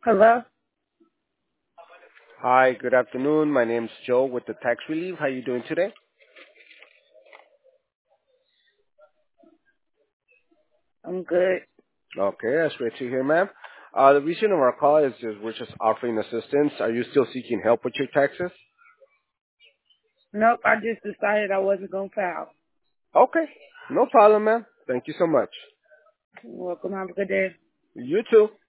Hello? Hi, good afternoon. My name's Joe with the Tax Relief. How you doing today? I'm good. Okay, that's great to hear, ma'am. The reason of our call is just we're just offering assistance. Are you still seeking help with your taxes? Nope, I just decided I wasn't going to file. Okay, no problem, ma'am. Thank you so much. You're welcome. Have a good day. You too.